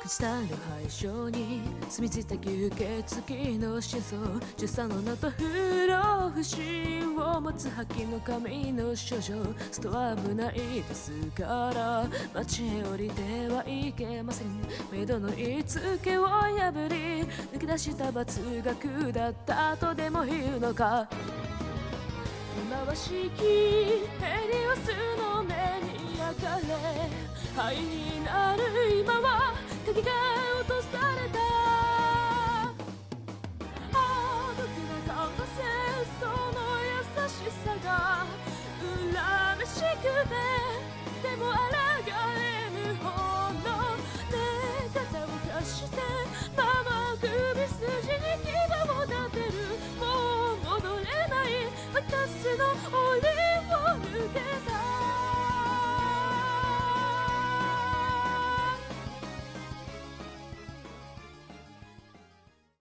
下の肺症に住み着いた吸血鬼の真相、十三の名と不老不死を持つ覇気の神の少女。ストは危ないですから街へ降りてはいけません。メイドの言いつけを破り抜け出した罰が下ったとでも言うのか。忌ましきヘリオスの目に焼かれ灰になる今は鍵が落とされた。あどけなかったその優しさが恨めしくて、でも抗えぬほど寝方を貸してまま首筋に牙を立てる。もう戻れない私の